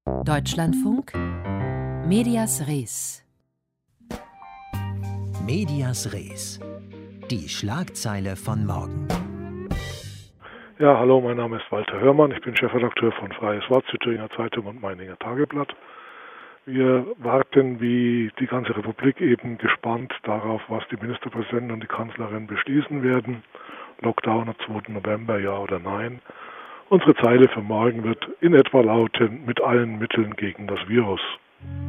Deutschlandfunk Medias Res. Medias Res. Die Schlagzeile von morgen. Ja, hallo, mein Name ist Walter Hörmann. Ich bin Chefredakteur von Freies Wort, Thüringer Zeitung und Meininger Tageblatt. Wir warten wie die ganze Republik eben gespannt darauf, was die Ministerpräsidenten und die Kanzlerin beschließen werden. Lockdown am 2. November, ja oder nein. Unsere Zeile für morgen wird in etwa lauten: mit allen Mitteln gegen das Virus.